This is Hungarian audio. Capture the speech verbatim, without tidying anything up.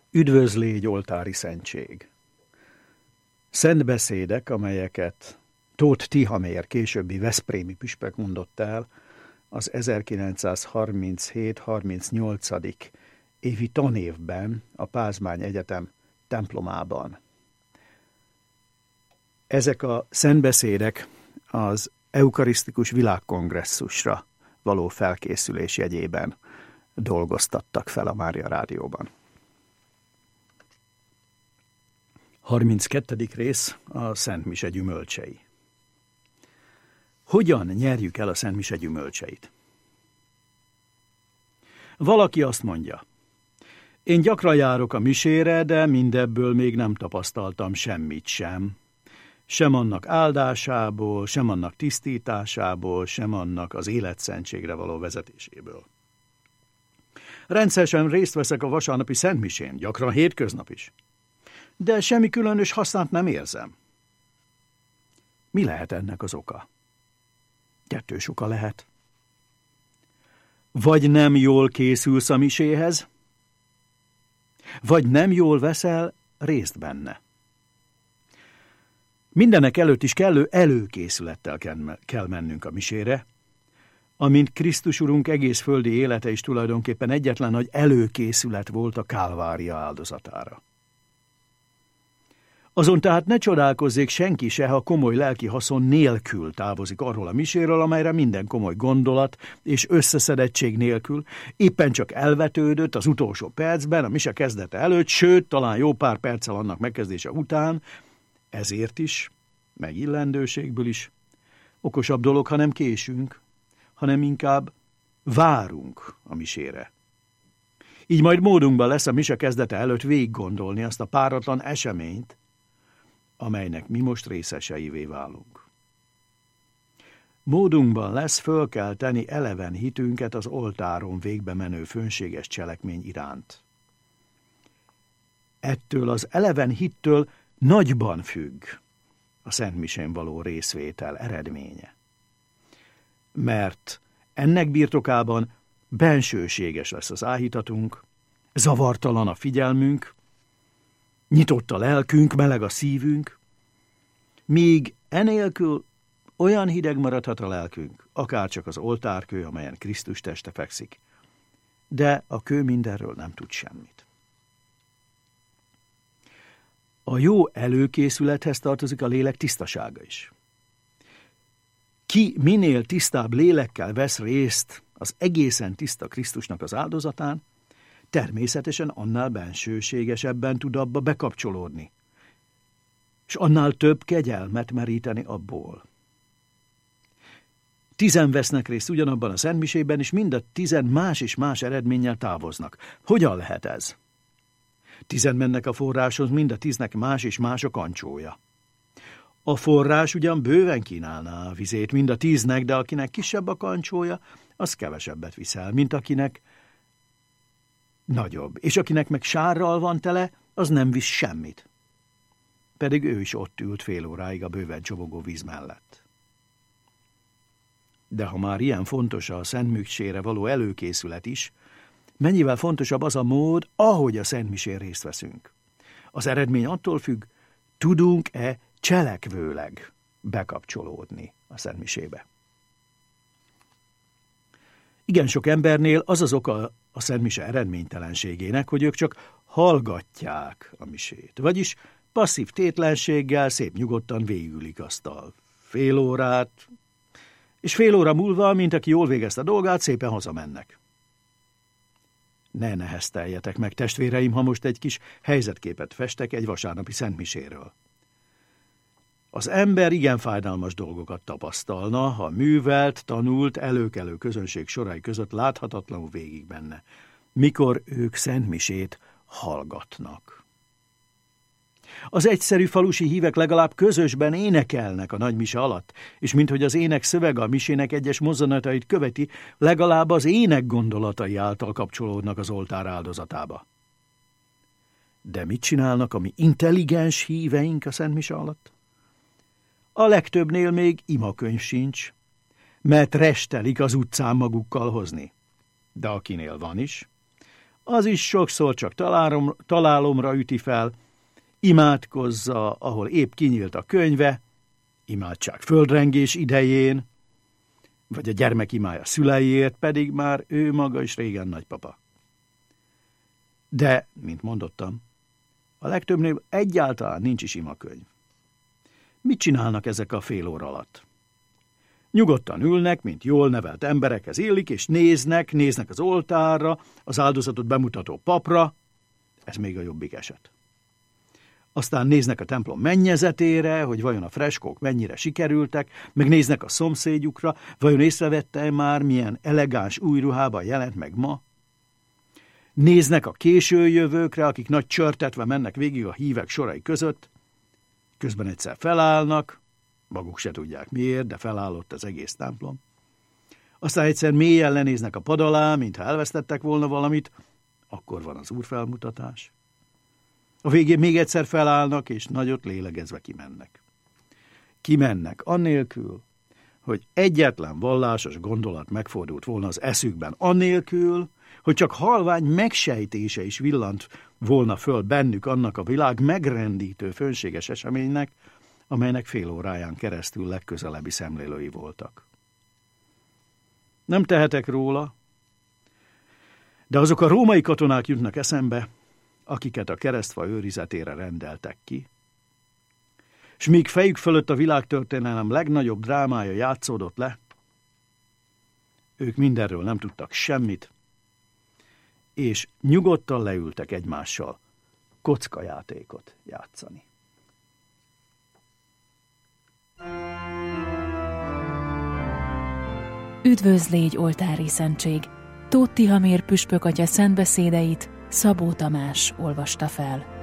Üdvözlégy oltári szentség. Szent beszédek, amelyeket Tóth Tihamér, későbbi veszprémi püspök mondott el az ezerkilencszázharminchét harmincnyolc. évi tanévben a Pázmány Egyetem templomában. Ezek a szentbeszédek az eukarisztikus világkongresszusra való felkészülés jegyében dolgoztattak fel a Mária Rádióban. harminckettedik rész a Szent Mise gyümölcsei. Hogyan nyerjük el a Szent Mise gyümölcseit? Valaki azt mondja, én gyakran járok a misére, de mindebből még nem tapasztaltam semmit sem. Sem annak áldásából, sem annak tisztításából, sem annak az életszentségre való vezetéséből. Rendszeresen részt veszek a vasárnapi szentmisén, gyakran hétköznap is. De semmi különös hasznát nem érzem. Mi lehet ennek az oka? Kettős oka lehet. Vagy nem jól készülsz a miséhez, vagy nem jól veszel részt benne. Mindenek előtt is kellő előkészülettel kell mennünk a misére, amint Krisztus Urunk egész földi élete is tulajdonképpen egyetlen nagy előkészület volt a Kálvária áldozatára. Azon tehát ne csodálkozzék senki se, ha komoly lelki haszon nélkül távozik arról a miséről, amelyre minden komoly gondolat és összeszedettség nélkül éppen csak elvetődött az utolsó percben, a mise kezdete előtt, sőt, talán jó pár perccel annak megkezdése után, ezért is, meg illendőségből is, okosabb dolog, ha nem késünk, hanem inkább várunk a misére. Így majd módunkban lesz a mise kezdete előtt végig gondolni azt a páratlan eseményt, amelynek mi most részeseivé válunk. Módunkban lesz fölkelteni eleven hitünket az oltáron végbe menő fönséges cselekmény iránt. Ettől az eleven hittől nagyban függ a szentmisén való részvétel eredménye. Mert ennek birtokában bensőséges lesz az áhítatunk, zavartalan a figyelmünk, nyitott a lelkünk, meleg a szívünk, míg enélkül olyan hideg maradhat a lelkünk, akárcsak az oltárkő, amelyen Krisztus teste fekszik. De a kő mindenről nem tud semmit. A jó előkészülethez tartozik a lélek tisztasága is. Ki minél tisztább lélekkel vesz részt az egészen tiszta Krisztusnak az áldozatán, természetesen annál bensőségesebben tud abba bekapcsolódni, és annál több kegyelmet meríteni abból. Tizen vesznek részt ugyanabban a szentmisében, és mind a tizen más és más eredménnyel távoznak. Hogyan lehet ez? Tizen mennek a forráshoz, mind a tíznek más és más a kancsója. A forrás ugyan bőven kínálná a vizét mind a tíznek, de akinek kisebb a kancsója, az kevesebbet viszel, mint akinek nagyobb, és akinek meg sárral van tele, az nem visz semmit. Pedig ő is ott ült fél óráig a bőven csobogó víz mellett. De ha már ilyen fontos a szentmisére való előkészület is, mennyivel fontosabb az a mód, ahogy a szentmisén részt veszünk. Az eredmény attól függ, tudunk-e cselekvőleg bekapcsolódni a szentmisébe. Igen sok embernél az az oka a szentmise eredménytelenségének, hogy ők csak hallgatják a misét, vagyis passzív tétlenséggel szép nyugodtan végülik azt a fél órát, és fél óra múlva, mint aki jól végezte a dolgát, szépen hazamennek. Ne nehezteljetek meg, testvéreim, ha most egy kis helyzetképet festek egy vasárnapi szentmiséről. Az ember igen fájdalmas dolgokat tapasztalna, ha művelt, tanult, előkelő közönség sorai között láthatatlanul végig benne, mikor ők szentmisét hallgatnak. Az egyszerű falusi hívek legalább közösben énekelnek a nagymise alatt, és minthogy az ének szövege a misének egyes mozzanatait követi, legalább az ének gondolatai által kapcsolódnak az oltár áldozatába. De mit csinálnak a mi intelligens híveink a szentmise alatt? A legtöbbnél még imakönyv sincs, mert restelik az utcán magukkal hozni. De akinél van is, az is sokszor csak találom, találomra üti fel, imádkozza, ahol épp kinyílt a könyve, imádság földrengés idején, vagy a gyermek imája szüleiért, pedig már ő maga is régen nagypapa. De, mint mondottam, a legtöbbnél egyáltalán nincs is imakönyv. Mit csinálnak ezek a fél óra alatt? Nyugodtan ülnek, mint jól nevelt emberekhez illik, és néznek, néznek az oltárra, az áldozatot bemutató papra, ez még a jobbik eset. Aztán néznek a templom mennyezetére, hogy vajon a freskók mennyire sikerültek, meg néznek a szomszédjukra, vajon észrevette már, milyen elegáns új ruhában jelent meg ma. Néznek a későjövőkre, akik nagy csörtetve mennek végig a hívek sorai között, közben egyszer felállnak, maguk se tudják miért, de felállott az egész templom. Aztán egyszer mélyen lenéznek a pad alá, mintha elvesztettek volna valamit, akkor van az úrfelmutatás. A végén még egyszer felállnak, és nagyot lélegezve kimennek. Kimennek annélkül, hogy egyetlen vallásos gondolat megfordult volna az eszükben, annélkül, hogy csak halvány megsejtése is villant volna föl bennük annak a világ megrendítő fönséges eseménynek, amelynek fél óráján keresztül legközelebbi szemlélői voltak. Nem tehetek róla, de azok a római katonák jutnak eszembe, akiket a keresztfa őrizetére rendeltek ki, s míg fejük fölött a világtörténelem legnagyobb drámája játszódott le, ők mindenről nem tudtak semmit, és nyugodtan leültek egymással kockajátékot játszani. Üdvözl légy, oltári szentség! Tóth Tihamér püspök atya szentbeszédeit Szabó Tamás olvasta fel.